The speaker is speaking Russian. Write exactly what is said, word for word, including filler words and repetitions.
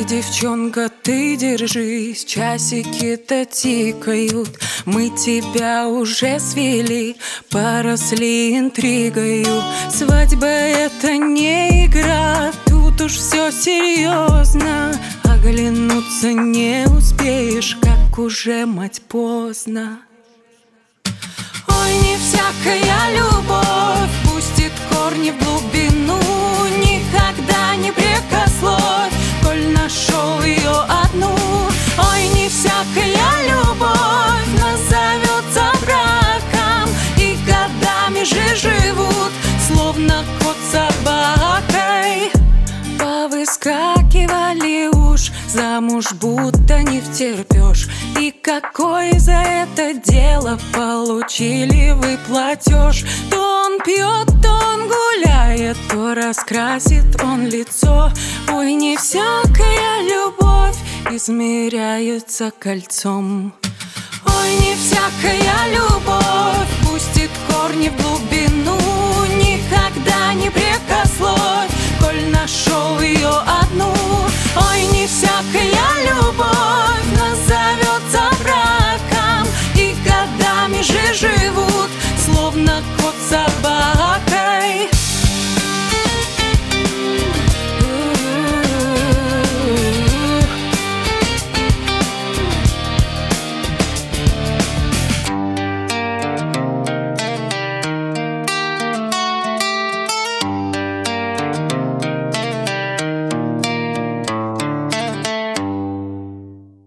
девчонка, ты держись, часики-то тикают. Мы тебя уже свели, поросли интригою. Свадьба — это не игра, тут уж все серьезно. Оглянуться не успеешь, как уже, мать, поздно. Ой, не всякая любовь пустит корни в глубину. Никогда не прекословь, коль нашел ее одну. Ой, не всякая любовь назовется браком, и годами же живут, словно кот с собакой. Повыскакивали уж, замуж будто не втерпешь. И какой за это дело получили вы платеж? То он пьет, то он гуляет, то раскрасит он лицо. Ой, не всякая любовь измеряется кольцом. Ой, не всякая любовь пустит корни в глубину. Никогда не прекословь, коль нашел ее одну.